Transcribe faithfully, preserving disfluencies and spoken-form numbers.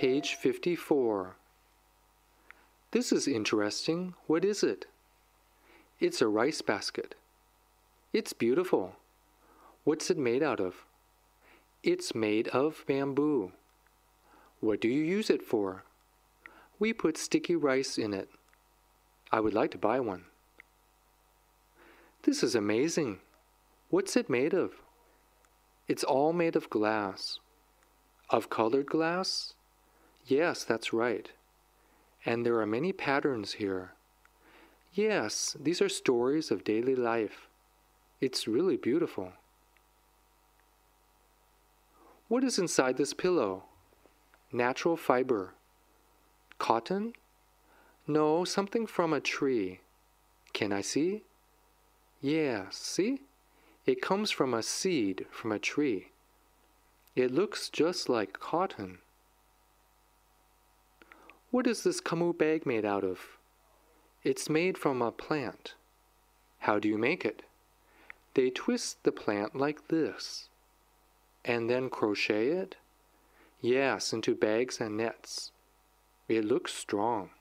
Page fifty-four. This is interesting. What is it? It's a rice basket. It's beautiful. What's it made out of? It's made of bamboo. What do you use it for? We put sticky rice in it. I would like to buy one. This is amazing. What's it made of? It's all made of glass. Of colored glass? Yes, that's right. And there are many patterns here. Yes, these are stories of daily life. It's really beautiful. What is inside this pillow? Natural fiber. Cotton? No, something from a tree. Can I see? Yes, see? It comes from a seed from a tree. It looks just like cotton. What is this Camus bag made out of? It's made from a plant. How do you make it? They twist the plant like this. And then crochet it? Yes, into bags and nets. It looks strong.